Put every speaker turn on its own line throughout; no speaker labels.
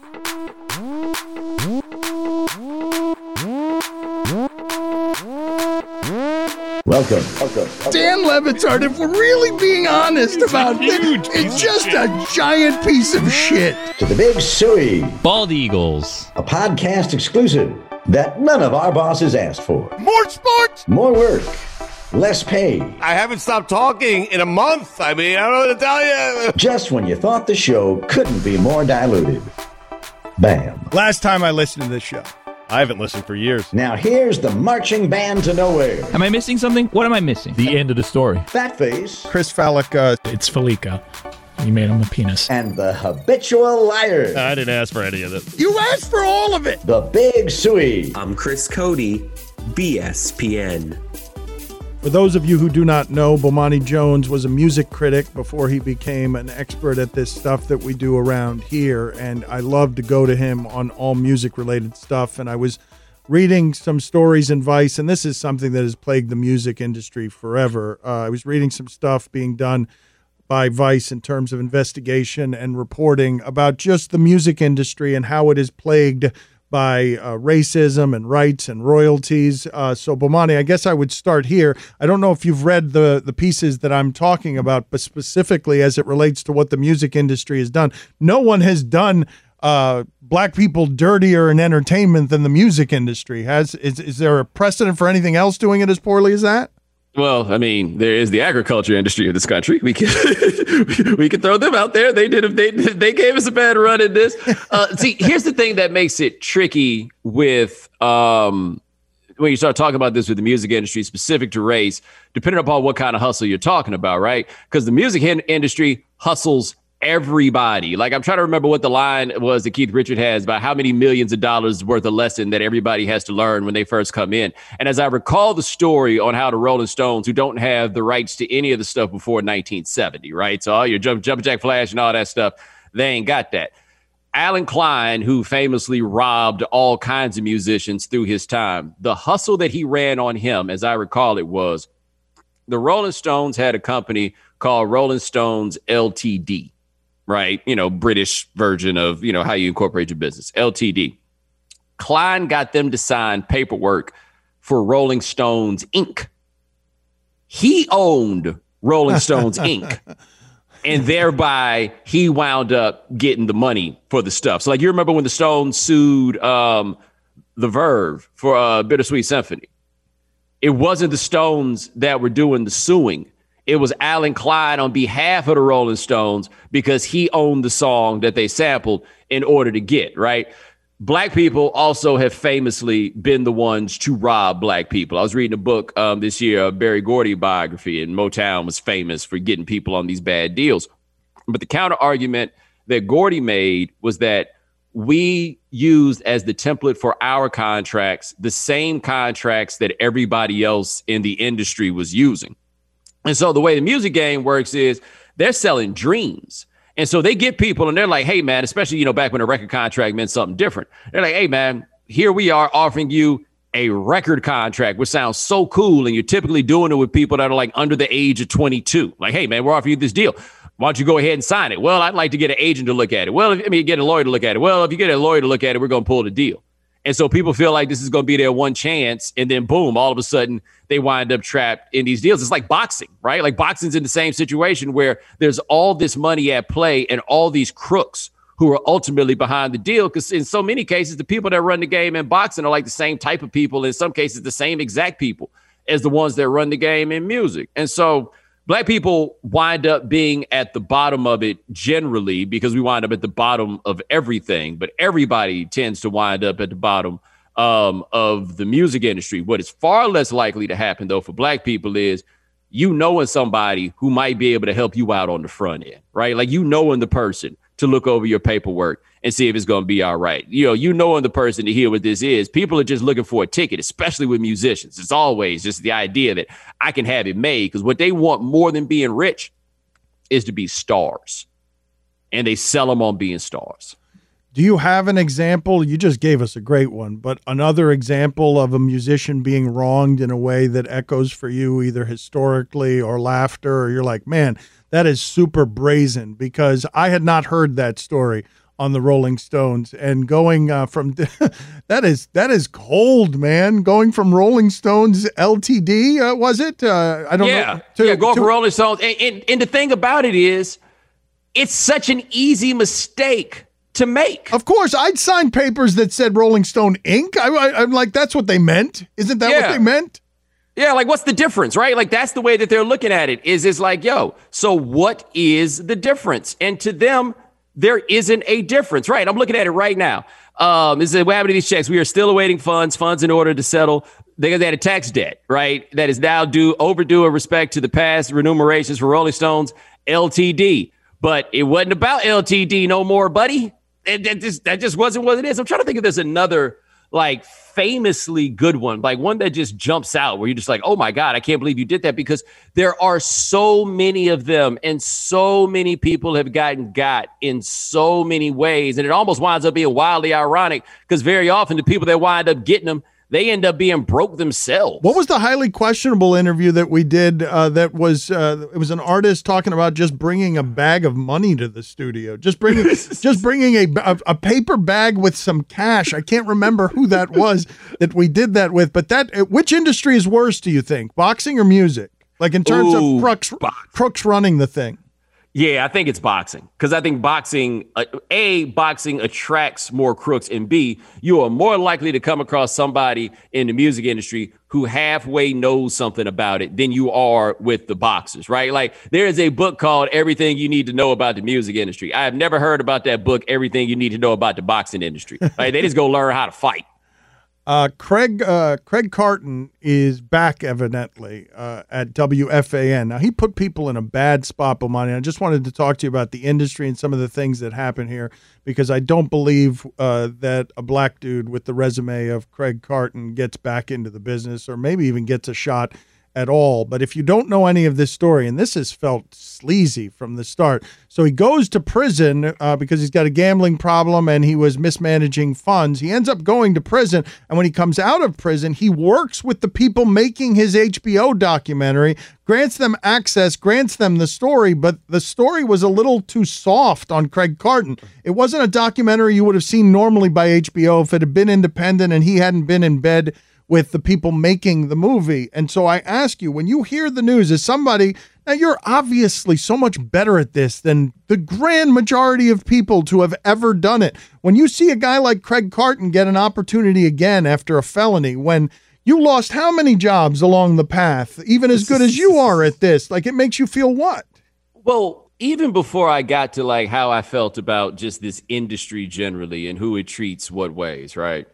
Welcome.
Dan Le Batard, if we're really being honest about it, it's just a giant piece of shit.
To the Big Suey,
Bald Eagles,
a podcast exclusive that none of our bosses asked for.
More sports!
More work, less pay.
I haven't stopped talking in a month. I mean, I don't know what to tell you.
Just when you thought the show couldn't be more diluted. Bam.
Last time I listened to this show.
I haven't listened for years.
Now here's the marching band to nowhere.
am I missing something? What am I missing?
The end of the story.
Fat Face
Chris Fallica.
It's Felica. You made him a penis.
and the habitual liar.
I didn't ask for any of this.
You asked for all of it.
The Big Suey.
I'm Chris Cody, BSPN.
For those of you who do not know, Bomani Jones was a music critic before he became an expert at this stuff that we do around here, and I love to go to him on all music-related stuff. And I was reading some stories in Vice, and this is something that has plagued the music industry forever. I was reading some stuff being done by Vice in terms of investigation and reporting about just the music industry and how it is plagued by racism and rights and royalties. So, Bomani, I guess I would start here. I don't know if you've read the pieces that I'm talking about, but specifically as it relates to what the music industry has done. No one has done black people dirtier in entertainment than the music industry has. Is there a precedent for anything else doing it as poorly as that?
Well, I mean, there is the agriculture industry of this country. We can we can throw them out there. They gave us a bad run in this. See, here's the thing that makes it tricky with when you start talking about this with the music industry specific to race, depending upon what kind of hustle you're talking about, right? Because the music industry hustles everybody. Like, I'm trying to remember what the line was that Keith Richards has about how many millions of dollars worth of lesson that everybody has to learn when they first come in. And as I recall the story on how the Rolling Stones, who don't have the rights to any of the stuff before 1970, right? So all your Jumpin' Jack Flash and all that stuff, they ain't got that. Alan Klein, who famously robbed all kinds of musicians through his time, the hustle that he ran on him, as I recall it, was the Rolling Stones had a company called Rolling Stones Ltd., right? You know, British version of, you know, how you incorporate your business, LTD. Klein got them to sign paperwork for Rolling Stones Inc. He owned Rolling Stones Inc. And thereby he wound up getting the money for the stuff. So like, you remember when the Stones sued The Verve for Bittersweet Symphony? It wasn't the Stones that were doing the suing. It was Alan Klein on behalf of the Rolling Stones because he owned the song that they sampled in order to get, right? Black people also have famously been the ones to rob black people. I was reading a book this year, a Berry Gordy biography, and Motown was famous for getting people on these bad deals. But the counter argument that Gordy made was that we used as the template for our contracts the same contracts that everybody else in the industry was using. And so the way the music game works is they're selling dreams. And so they get people and they're like, hey, man, especially, you know, back when a record contract meant something different. They're like, hey, man, here we are offering you a record contract, which sounds so cool. And you're typically doing it with people that are like under the age of 22. Like, hey, man, we're offering you this deal. Why don't you go ahead and sign it? Well, I'd like to get an agent to look at it. Well, get a lawyer to look at it. Well, if you get a lawyer to look at it, we're going to pull the deal. And so people feel like this is going to be their one chance. And then boom, all of a sudden they wind up trapped in these deals. It's like boxing, right? Like boxing's in the same situation where there's all this money at play and all these crooks who are ultimately behind the deal. Because in so many cases, the people that run the game in boxing are like the same type of people. In some cases, the same exact people as the ones that run the game in music. And so Black people wind up being at the bottom of it generally because we wind up at the bottom of everything, but everybody tends to wind up at the bottom of the music industry. What is far less likely to happen, though, for Black people is you knowing somebody who might be able to help you out on the front end, right? Like you knowing the person to look over your paperwork and see if it's going to be all right. You knowing the person to hear what this is. People are just looking for a ticket, especially with musicians. It's always just the idea that I can have it made because what they want more than being rich is to be stars. And they sell them on being stars.
Do you have an example? You just gave us a great one, but another example of a musician being wronged in a way that echoes for you either historically or laughter, or you're like, man, that is super brazen, because I had not heard that story on the Rolling Stones, and going from that is cold, man. Going from Rolling Stones Ltd. Was it? I don't know.
Going from Rolling Stones. And the thing about it is, it's such an easy mistake to make.
Of course, I'd signed papers that said Rolling Stone Inc. I'm like, that's what they meant. Isn't that what they meant?
Yeah, like what's the difference, right? Like that's the way that they're looking at it. Is like, yo, so what is the difference? And to them, there isn't a difference, right? I'm looking at it right now. This is what happened to these checks. We are still awaiting funds in order to settle. They had a tax debt, right? That is now overdue in respect to the past remunerations for Rolling Stones Ltd. But it wasn't about Ltd no more, buddy. That just wasn't what it is. I'm trying to think if there's another like famously good one, like one that just jumps out where you're just like, oh my God, I can't believe you did that, because there are so many of them and so many people have gotten got in so many ways. And it almost winds up being wildly ironic because very often the people that wind up getting them, they end up being broke themselves. What
was the highly questionable interview that we did it was an artist talking about just bringing a bag of money to the studio, just bringing a paper bag with some cash. I can't remember who that was that we did that with, but which industry is worse, do you think, boxing or music? Like in terms of crooks running the thing?
Yeah, I think it's boxing, because I think boxing attracts more crooks, and B, you are more likely to come across somebody in the music industry who halfway knows something about it than you are with the boxers, right? Like there is a book called Everything You Need to Know About the Music Industry. I have never heard about that book, Everything You Need to Know About the Boxing Industry. Right? They just go learn how to fight.
Craig Carton is back, evidently, at WFAN. Now, he put people in a bad spot, Bomani. I just wanted to talk to you about the industry and some of the things that happen here, because I don't believe that a black dude with the resume of Craig Carton gets back into the business, or maybe even gets a shot at all. But if you don't know any of this story, and this has felt sleazy from the start. So he goes to prison because he's got a gambling problem and he was mismanaging funds. He ends up going to prison. And when he comes out of prison, he works with the people making his HBO documentary, grants them access, grants them the story. But the story was a little too soft on Craig Carton. It wasn't a documentary you would have seen normally by HBO if it had been independent and he hadn't been in bed with the people making the movie. And so I ask you, when you hear the news, as somebody, now you're obviously so much better at this than the grand majority of people to have ever done it. When you see a guy like Craig Carton get an opportunity again after a felony, when you lost how many jobs along the path, even as good as you are at this, like it makes you feel what?
Well, even before I got to like how I felt about just this industry generally and who it treats what ways, right?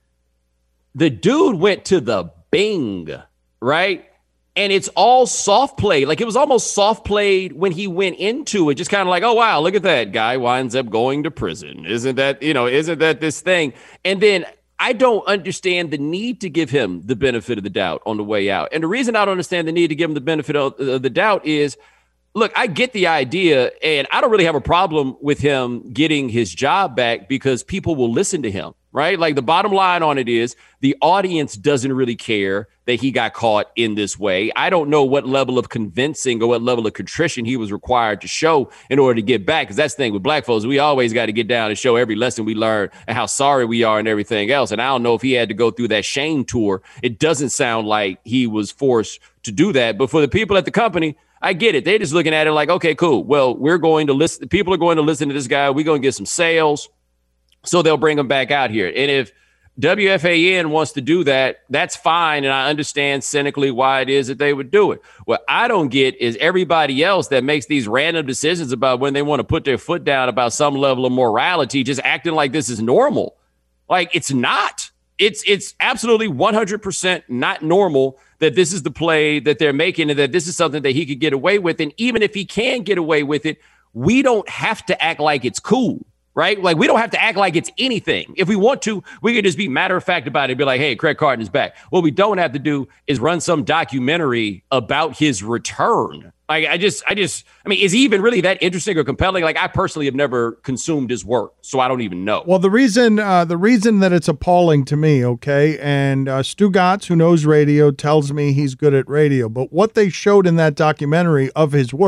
The dude went to the Bing, right? And it's all soft played. Like it was almost soft played when he went into it, just kind of like, oh, wow, look at that guy winds up going to prison. Isn't that this thing? And then I don't understand the need to give him the benefit of the doubt on the way out. And the reason I don't understand the need to give him the benefit of the doubt is, look, I get the idea, and I don't really have a problem with him getting his job back because people will listen to him, right? Like the bottom line on it is the audience doesn't really care that he got caught in this way. I don't know what level of convincing or what level of contrition he was required to show in order to get back, because that's the thing with black folks. We always got to get down and show every lesson we learn and how sorry we are and everything else. And I don't know if he had to go through that shame tour. It doesn't sound like he was forced to do that. But for the people at the company, I get it. They're just looking at it like, okay, cool. Well, we're going to listen. People are going to listen to this guy. We're going to get some sales. So they'll bring him back out here. And if WFAN wants to do that, that's fine. And I understand cynically why it is that they would do it. What I don't get is everybody else that makes these random decisions about when they want to put their foot down about some level of morality, just acting like this is normal. Like it's not. It's absolutely 100% not normal that this is the play that they're making and that this is something that he could get away with. And even if he can get away with it, we don't have to act like it's cool, right? Like we don't have to act like it's anything. If we want to, we can just be matter of fact about it and be like, hey, Craig Carton is back. What we don't have to do is run some documentary about his return. Like I mean, is he even really that interesting or compelling? Like I personally have never consumed his work, so I don't even know.
Well, the reason that it's appalling to me, okay, and Stu Gatz, who knows radio, tells me he's good at radio, but what they showed in that documentary of his work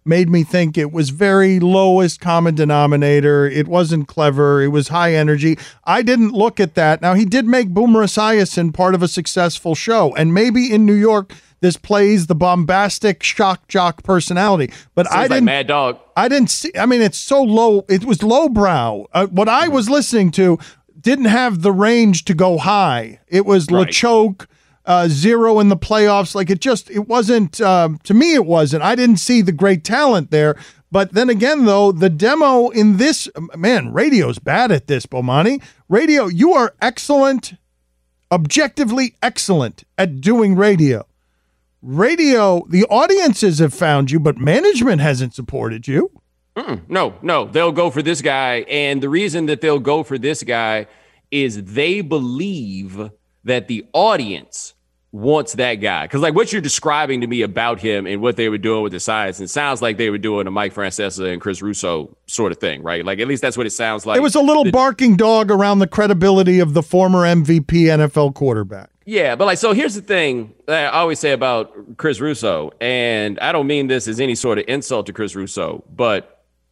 made me think it was very lowest common denominator. It wasn't clever. It was high energy. I didn't look at that. Now, he did make Boomer Esiason part of a successful show, and maybe in New York, this plays the bombastic shock jock personality. But I didn't.
Like Mad Dog.
I didn't see. I mean, it's so low. It was lowbrow. What I was listening to didn't have the range to go high. It was
Right.
LeChoke. Zero in the playoffs. Like it wasn't, to me, it wasn't. I didn't see the great talent there. But then again, though, the demo in this, man, radio's bad at this, Bomani. Radio, you are excellent, objectively excellent at doing radio. Radio, the audiences have found you, but management hasn't supported you.
No, they'll go for this guy. And the reason that they'll go for this guy is they believe that the audience wants that guy. Because like what you're describing to me about him and what they were doing with the science, it sounds like they were doing a Mike Francesa and Chris Russo sort of thing, right? Like at least that's what it sounds like.
It was a little barking dog around the credibility of the former MVP NFL quarterback.
Yeah, but like, so here's the thing that I always say about Chris Russo, and I don't mean this as any sort of insult to Chris Russo, but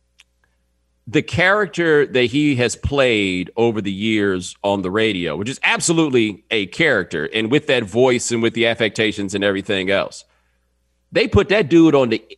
the character that he has played over the years on the radio, which is absolutely a character, and with that voice and with the affectations and everything else, they put that dude on the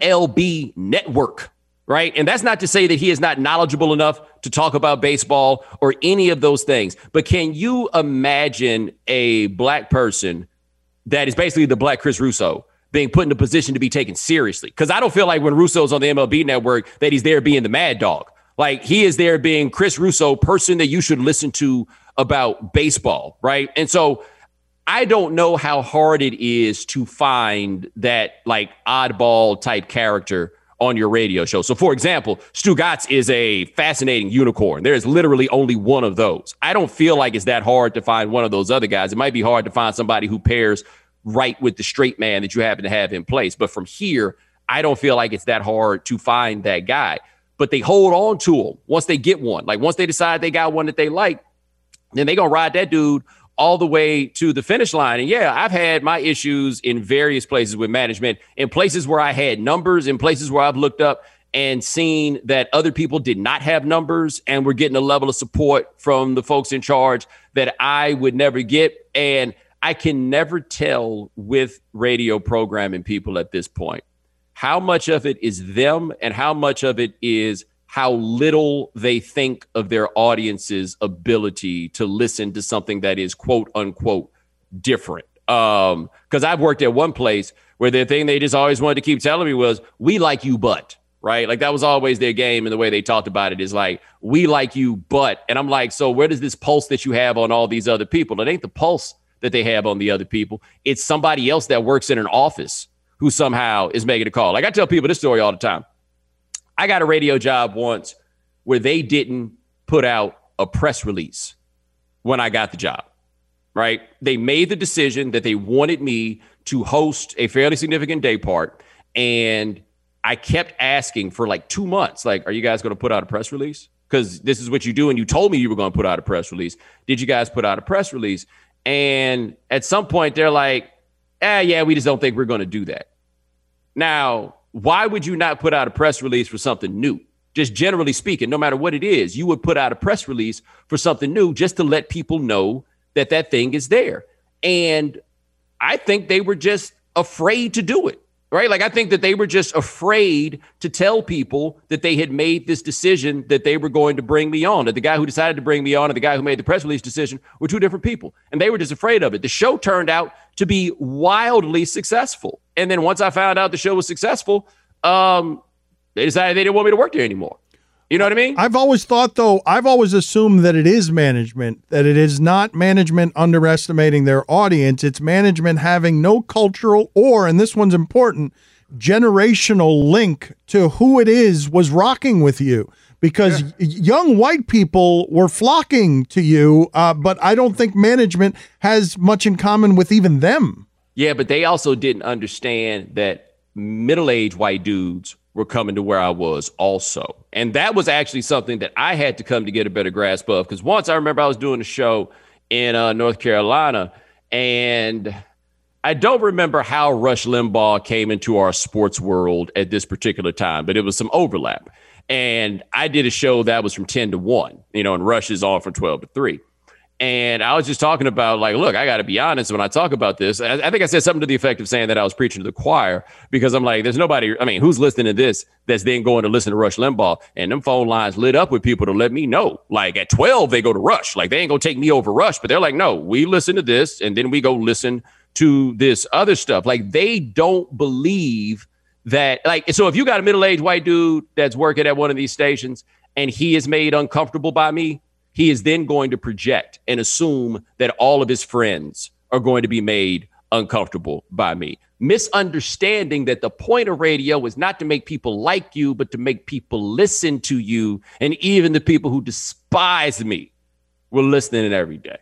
MLB network, right? And that's not to say that he is not knowledgeable enough to talk about baseball or any of those things. But can you imagine a black person that is basically the black Chris Russo being put in a position to be taken seriously? Because I don't feel like when Russo's on the MLB network that he's there being the mad dog. Like he is there being Chris Russo, person that you should listen to about baseball, right? And so I don't know how hard it is to find that like oddball type character on your radio show. So for example, Stu Gatz is a fascinating unicorn. There is literally only one of those. I don't feel like it's that hard to find one of those other guys. It might be hard to find somebody who pairs right with the straight man that you happen to have in place. But from here, I don't feel like it's that hard to find that guy. But they hold on to him once they get one. Like once they decide they got one that they like, then they're going to ride that dude all the way to the finish line. And yeah, I've had my issues in various places with management, in places where I had numbers, in places where I've looked up and seen that other people did not have numbers and were getting a level of support from the folks in charge that I would never get. And I can never tell with radio programming people at this point how much of it is them and how much of it is how little they think of their audience's ability to listen to something that is quote unquote different. Because I've worked at one place where the thing they just always wanted to keep telling me was, we like you, but, right? Like that was always their game. And the way they talked about it is like, we like you, but, and I'm like, so where does this pulse that you have on all these other people? It ain't the pulse that they have on the other people. It's somebody else that works in an office who somehow is making a call. Like I tell people this story all the time. I got a radio job once where they didn't put out a press release when I got the job, right? They made the decision that they wanted me to host a fairly significant day part. And I kept asking for like 2 months, like, are you guys going to put out a press release? Because this is what you do. And you told me you were going to put out a press release. Did you guys put out a press release? And at some point they're like, yeah, we just don't think we're going to do that. Now, why would you not put out a press release for something new? Just generally speaking, no matter what it is, you would put out a press release for something new just to let people know that that thing is there. And I think they were just afraid to do it, right? Like, I think that they were just afraid to tell people that they had made this decision that they were going to bring me on. That the guy who decided to bring me on and the guy who made the press release decision were two different people. And they were just afraid of it. The show turned out to be wildly successful. And then once I found out the show was successful, they decided they didn't want me to work there anymore. You know what I mean?
I've always thought, though, I've always assumed that it is management, that it is not management underestimating their audience. It's management having no cultural or, and this one's important, generational link to who it is was rocking with you. Because young white people were flocking to you, but I don't think management has much in common with even them.
Yeah, but they also didn't understand that middle-aged white dudes were coming to where I was also. And that was actually something that I had to come to get a better grasp of. Because once I remember I was doing a show in North Carolina, and I don't remember how Rush Limbaugh came into our sports world at this particular time, but it was some overlap. And I did a show that was from 10 to 1, and Rush is on from 12 to 3. And I was just talking about, like, look, I got to be honest when I talk about this. I think I said something to the effect of saying that I was preaching to the choir, because I'm like, there's nobody, who's listening to this that's then going to listen to Rush Limbaugh? And them phone lines lit up with people to let me know. Like, at 12, they go to Rush. Like, they ain't going to take me over Rush. But they're like, no, we listen to this, and then we go listen to this other stuff. Like, they don't believe that, like, so if you got a middle-aged white dude that's working at one of these stations and he is made uncomfortable by me, he is then going to project and assume that all of his friends are going to be made uncomfortable by me, misunderstanding that the point of radio is not to make people like you, but to make people listen to you. And even the people who despise me were listening every day.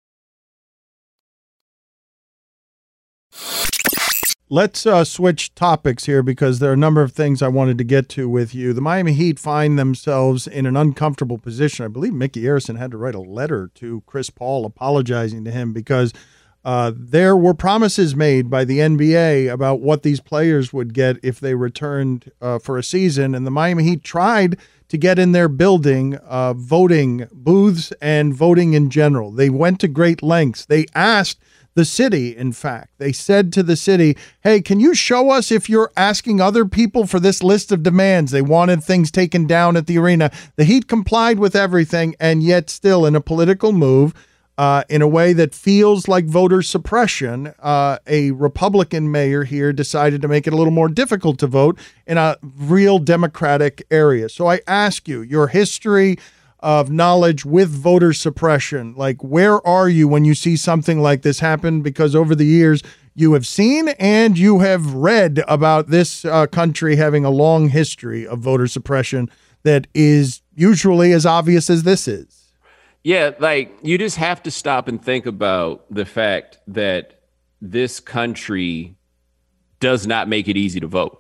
Let's switch topics here, because there are a number of things I wanted to get to with you. The Miami Heat find themselves in an uncomfortable position. I believe Mickey Arison had to write a letter to Chris Paul apologizing to him, because there were promises made by the NBA about what these players would get if they returned for a season. And the Miami Heat tried to get in their building voting booths and voting in general. They went to great lengths. They asked the city, in fact, they said to the city, hey, can you show us if you're asking other people for this list of demands? They wanted things taken down at the arena. The Heat complied with everything, and yet still, in a political move, in a way that feels like voter suppression, a Republican mayor here decided to make it a little more difficult to vote in a real Democratic area. So I ask you, your history of knowledge with voter suppression, like, where are you when you see something like this happen? Because over the years, you have seen and you have read about this country having a long history of voter suppression that is usually as obvious as this is.
Yeah, like, you just have to stop and think about the fact that this country does not make it easy to vote.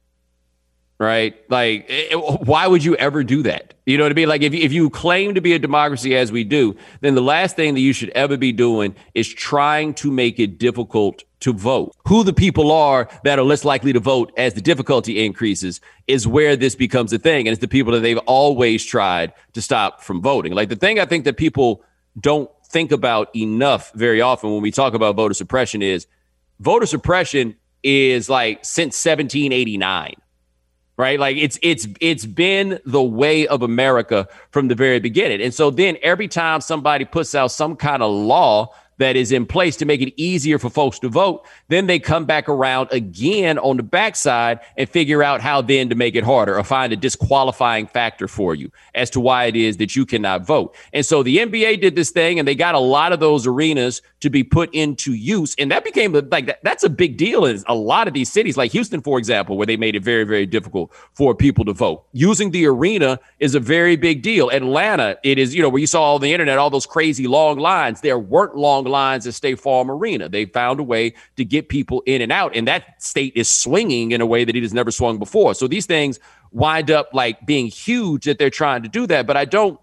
Right? Like, why would you ever do that? You know what I mean? Like, if you claim to be a democracy as we do, then the last thing that you should ever be doing is trying to make it difficult to vote. Who the people are that are less likely to vote as the difficulty increases is where this becomes a thing. And it's the people that they've always tried to stop from voting. Like, the thing I think that people don't think about enough very often when we talk about voter suppression is voter suppression is like since 1789. Right? Like, it's been the way of America from the very beginning. And so then every time somebody puts out some kind of law that is in place to make it easier for folks to vote, then they come back around again on the backside and figure out how then to make it harder or find a disqualifying factor for you as to why it is that you cannot vote. And so the NBA did this thing, and they got a lot of those arenas to be put into use. And that became that's a big deal in a lot of these cities, like Houston, for example, where they made it very, very difficult for people to vote. Using the arena is a very big deal. Atlanta, it is, where you saw on the internet, all those crazy long lines. There weren't long lines at State Farm Arena. They found a way to get people in and out, and that state is swinging in a way that it has never swung before. So these things wind up like being huge that they're trying to do that. But I don't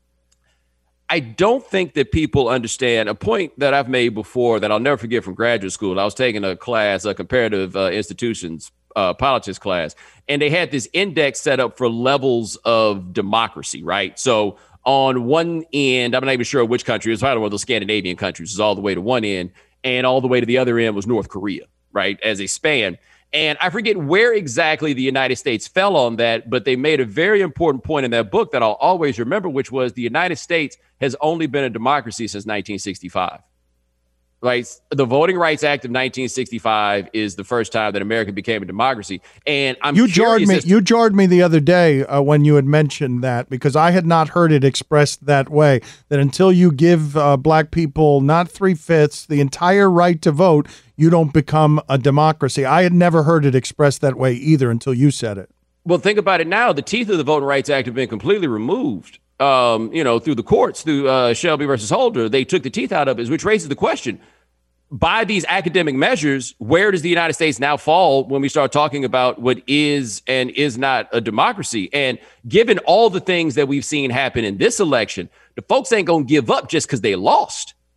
think that people understand a point that I've made before that I'll never forget from graduate school. I was taking a class, a comparative institutions politics class, and they had this index set up for levels of democracy, right? So on one end, I'm not even sure which country, it was probably one of those Scandinavian countries, is all the way to one end, and all the way to the other end was North Korea, right, as a span. And I forget where exactly the United States fell on that, but they made a very important point in that book that I'll always remember, which was the United States has only been a democracy since 1965. Right? The Voting Rights Act of 1965 is the first time that America became a democracy. And
you jarred me the other day when you had mentioned that, because I had not heard it expressed that way, that until you give black people not 3/5, the entire right to vote, you don't become a democracy. I had never heard it expressed that way either until you said it.
Well, think about it now. The teeth of the Voting Rights Act have been completely removed. Through the courts, through Shelby versus Holder, they took the teeth out of it, which raises the question, by these academic measures, where does the United States now fall when we start talking about what is and is not a democracy? And given all the things that we've seen happen in this election, the folks ain't going to give up just because they lost.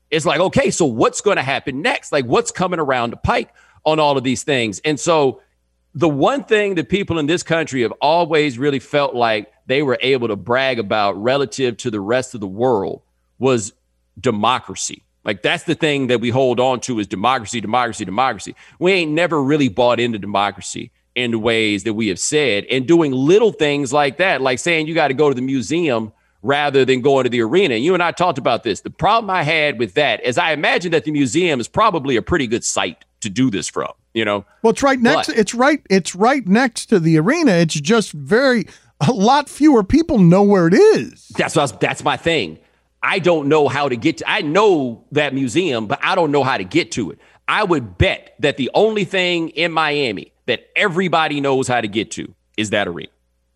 It's like, okay, so what's going to happen next? Like, what's coming around the pike on all of these things? And so the one thing that people in this country have always really felt like they were able to brag about relative to the rest of the world was democracy. Like, that's the thing that we hold on to is democracy, democracy, democracy. We ain't never really bought into democracy in the ways that we have said, and doing little things like that, like saying you got to go to the museum rather than going to the arena. And you and I talked about this. The problem I had with that is I imagine that the museum is probably a pretty good site to do this from, you know?
Well, it's right next. It's right next to the arena. It's just a lot fewer people know where it is.
That's my thing. I don't know how to get to. I know that museum, but I don't know how to get to it. I would bet that the only thing in Miami that everybody knows how to get to is that arena.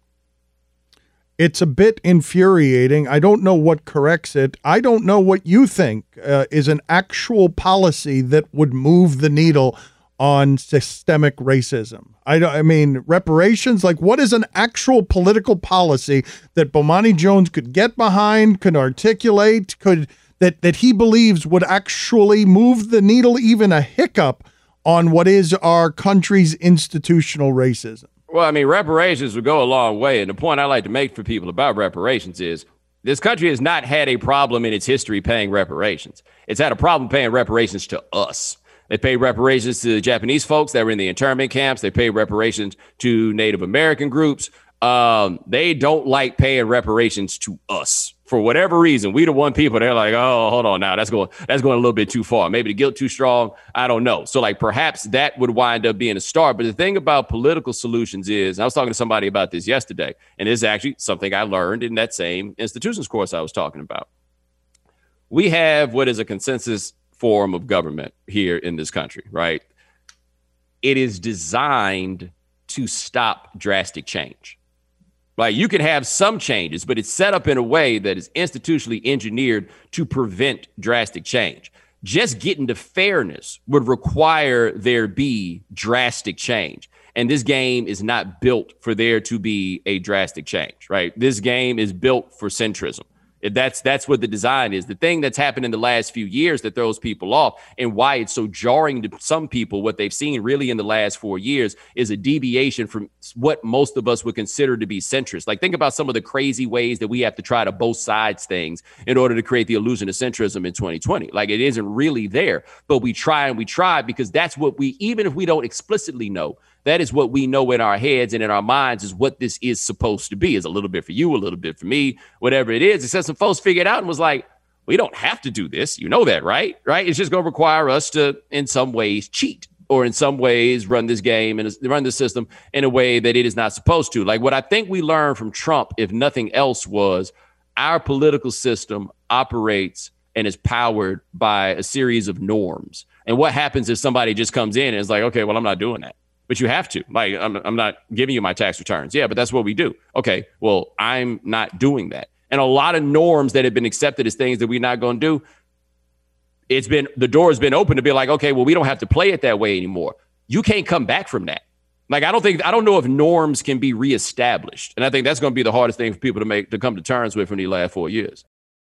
It's a bit infuriating. I don't know what corrects it. I don't know what you think is an actual policy that would move the needle on systemic racism. I mean, reparations, like what is an actual political policy that Bomani Jones could get behind, could articulate, that he believes would actually move the needle even a hiccup on what is our country's institutional racism?
Well, I mean, reparations would go a long way. And the point I like to make for people about reparations is this country has not had a problem in its history paying reparations. It's had a problem paying reparations to us. They paid reparations to the Japanese folks that were in the internment camps. They paid reparations to Native American groups. They don't like paying reparations to us. For whatever reason, we the one people, they're like, oh, hold on now. That's going a little bit too far. Maybe the guilt too strong. I don't know. So like perhaps that would wind up being a start. But the thing about political solutions is, I was talking to somebody about this yesterday, and this is actually something I learned in that same institutions course I was talking about. We have what is a consensus form of government here in this country, right? It is designed to stop drastic change. Like you can have some changes, but it's set up in a way that is institutionally engineered to prevent drastic change. Just getting to fairness would require there be drastic change. And this game is not built for there to be a drastic change, right? This game is built for centrism. That's what the design is. The thing that's happened in the last few years that throws people off and why it's so jarring to some people, what they've seen really in the last 4 years is a deviation from what most of us would consider to be centrist. Like think about some of the crazy ways that we have to try to both sides things in order to create the illusion of centrism in 2020. Like it isn't really there, but we try because that's what even if we don't explicitly know, that is what we know in our heads and in our minds is what this is supposed to be. Is a little bit for you, a little bit for me, whatever it is. Except some folks figured out and was like, we don't have to do this. You know that, right? Right? It's just going to require us to, in some ways, cheat or in some ways run this game and run the system in a way that it is not supposed to. Like what I think we learned from Trump, if nothing else, was our political system operates and is powered by a series of norms. And what happens if somebody just comes in and is like, okay, well, I'm not doing that. But you have to. Like, I'm not giving you my tax returns. Yeah, but that's what we do. Okay, well, I'm not doing that. And a lot of norms that have been accepted as things that we're not going to do, the door has been open to be like, okay, well, we don't have to play it that way anymore. You can't come back from that. Like, I don't know if norms can be reestablished. And I think that's going to be the hardest thing for people to come to terms with from the last 4 years.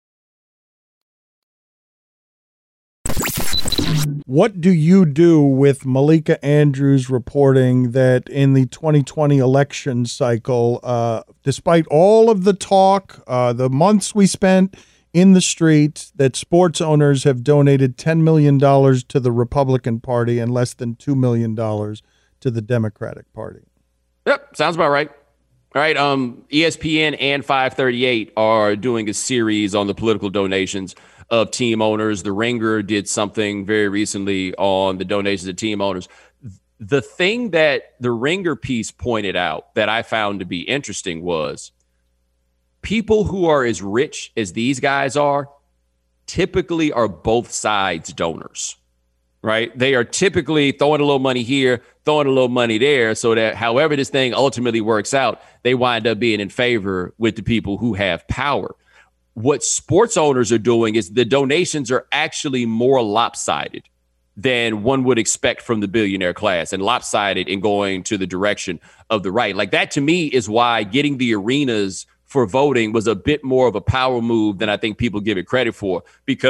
What do you do with Malika Andrews reporting that in the 2020 election cycle, despite all of the talk, the months we spent in the streets, that sports owners have donated $10 million to the Republican Party and less than $2 million to the Democratic Party?
Yep, sounds about right. All right, ESPN and 538 are doing a series on the political donations of team owners. The Ringer did something very recently on the donations of team owners. The thing that the Ringer piece pointed out that I found to be interesting was people who are as rich as these guys are typically are both sides donors, right? They are typically throwing a little money here, throwing a little money there, so that however this thing ultimately works out, they wind up being in favor with the people who have power. What sports owners are doing is the donations are actually more lopsided than one would expect from the billionaire class, and lopsided in going to the direction of the right. Like that to me is why getting the arenas for voting was a bit more of a power move than I think people give it credit for, because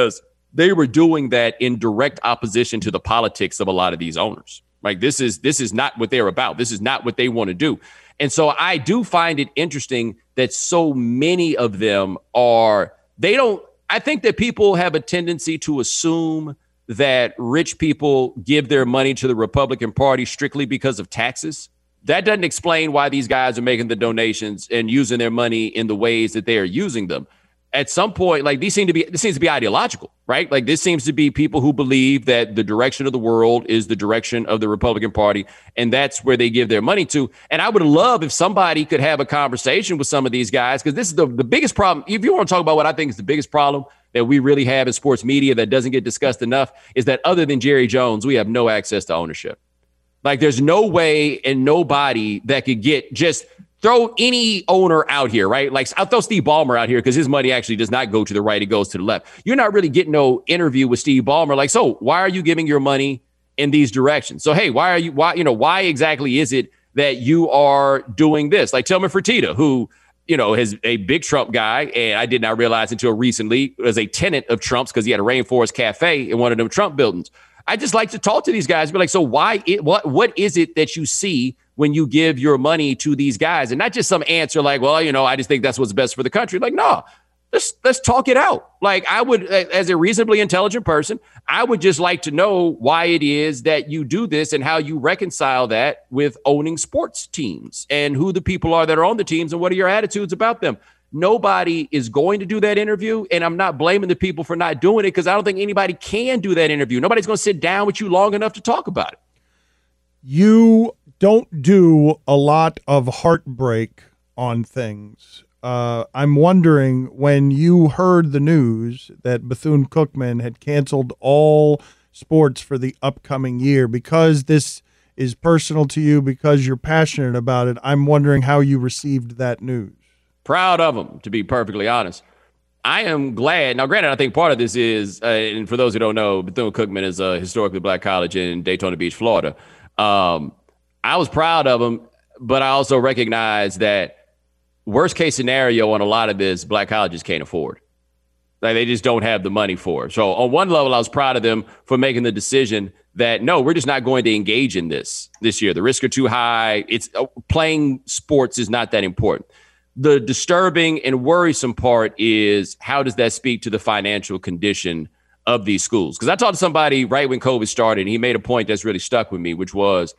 they were doing that in direct opposition to the politics of a lot of these owners. Like this is not what they're about. This is not what they want to do. And so I do find it interesting that so many of them I think that people have a tendency to assume that rich people give their money to the Republican Party strictly because of taxes. That doesn't explain why these guys are making the donations and using their money in the ways that they are using them. At some point, like this seems to be ideological, right? Like this seems to be people who believe that the direction of the world is the direction of the Republican Party, and that's where they give their money to. And I would love if somebody could have a conversation with some of these guys, because this is the biggest problem. If you want to talk about what I think is the biggest problem that we really have in sports media that doesn't get discussed enough, is that other than Jerry Jones, we have no access to ownership. Like there's no way and nobody that could just throw any owner out here, right? Like I'll throw Steve Ballmer out here because his money actually does not go to the right. It goes to the left. You're not really getting no interview with Steve Ballmer. Like, so why are you giving your money in these directions? So, hey, why exactly is it that you are doing this? Like Tillman Fertitta, who, is a big Trump guy. And I did not realize until recently was a tenant of Trump's because he had a Rainforest Cafe in one of them Trump buildings. I just like to talk to these guys, be like, so what is it that you see when you give your money to these guys? And not just some answer like, well, I just think that's what's best for the country. Like, no, let's talk it out. Like I would, as a reasonably intelligent person, I would just like to know why it is that you do this and how you reconcile that with owning sports teams and who the people are that are on the teams and what are your attitudes about them. Nobody is going to do that interview, and I'm not blaming the people for not doing it because I don't think anybody can do that interview. Nobody's going to sit down with you long enough to talk about it.
You don't do a lot of heartbreak on things. I'm wondering, when you heard the news that Bethune-Cookman had canceled all sports for the upcoming year, because this is personal to you, because you're passionate about it, I'm wondering how you received that news.
Proud of them, to be perfectly honest. I am glad. Now, granted, I think part of this is, and for those who don't know, Bethune-Cookman is a historically black college in Daytona Beach, Florida. I was proud of them, but I also recognize that worst case scenario on a lot of this, black colleges can't afford. Like they just don't have the money for it. So on one level, I was proud of them for making the decision that, no, we're just not going to engage in this year. The risks are too high. It's playing sports is not that important. The disturbing and worrisome part is, how does that speak to the financial condition of these schools? Because I talked to somebody right when COVID started, and he made a point that's really stuck with me, which was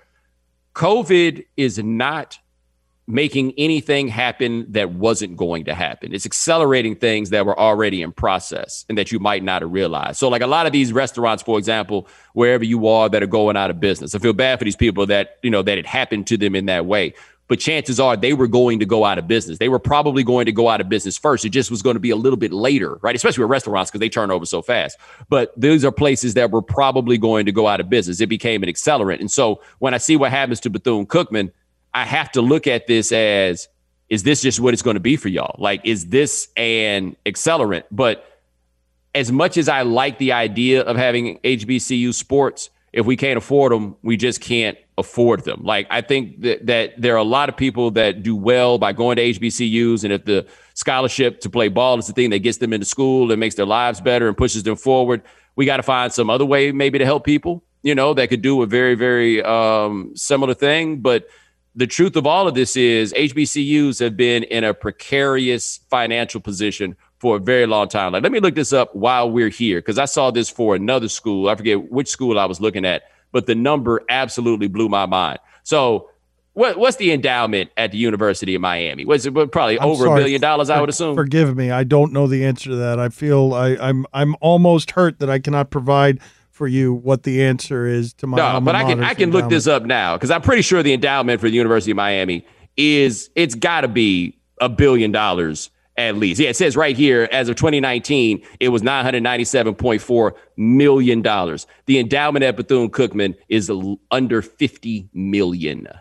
COVID is not making anything happen that wasn't going to happen. It's accelerating things that were already in process and that you might not have realized. So like a lot of these restaurants, for example, wherever you are, that are going out of business. I feel bad for these people that, that it happened to them in that way. But chances are they were going to go out of business. They were probably going to go out of business first. It just was going to be a little bit later, right? Especially with restaurants because they turn over so fast. But these are places that were probably going to go out of business. It became an accelerant. And so when I see what happens to Bethune-Cookman, I have to look at this as, is this just what it's going to be for y'all? Like, is this an accelerant? But as much as I like the idea of having HBCU sports, if we can't afford them, we just can't afford them. Like, I think that there are a lot of people that do well by going to HBCUs. And if the scholarship to play ball is the thing that gets them into school and makes their lives better and pushes them forward, we got to find some other way maybe to help people, that could do a very, very similar thing. But the truth of all of this is HBCUs have been in a precarious financial position for a very long time. Like, let me look this up while we're here, because I saw this for another school. I forget which school I was looking at, but the number absolutely blew my mind. So what's the endowment at the University of Miami? Was it probably over $1 billion, I would assume?
Forgive me. I don't know the answer to that. I feel I'm almost hurt that I cannot provide for you what the answer is to my
No, but I can look this up now, because I'm pretty sure the endowment for the University of Miami it's got to be $1 billion at least. Yeah, it says right here, as of 2019, it was $997.4 million. The endowment at Bethune-Cookman is under $50 million.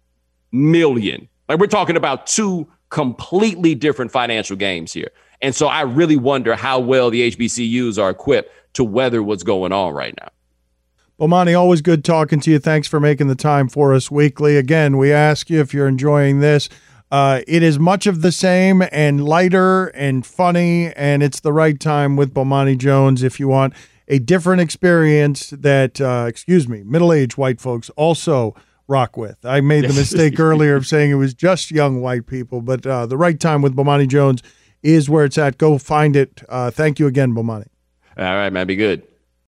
Like, we're talking about two completely different financial games here. And so I really wonder how well the HBCUs are equipped to weather what's going on right now.
Bomani, always good talking to you. Thanks for making the time for us weekly. Again, we ask you, if you're enjoying this, It is much of the same and lighter and funny, and it's the right time with Bomani Jones if you want a different experience that, middle-aged white folks also rock with. I made the mistake earlier of saying it was just young white people, but the right time with Bomani Jones is where it's at. Go find it. Thank you again, Bomani.
All right, man. Be good.